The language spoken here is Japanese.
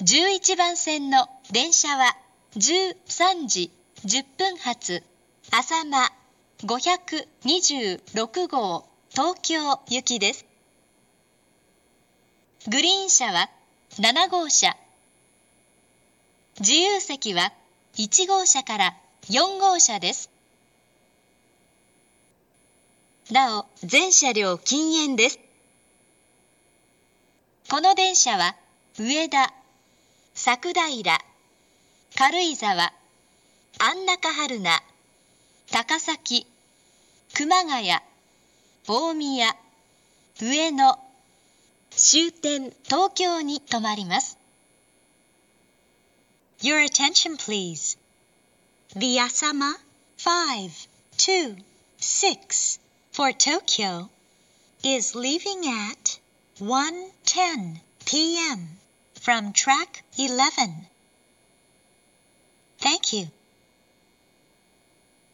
11番線の電車は13時10分発あさま526号東京行きです。グリーン車は7号車。自由席は1号車から4号車です。なお、全車両禁煙です。この電車は上田、佐久平、軽井沢、安中春名、高崎、熊谷、大宮、上野、終点東京に停まります。Your attention please. The Asama 526 for Tokyo is leaving at 1:10 p.m. from track 11. Thank you.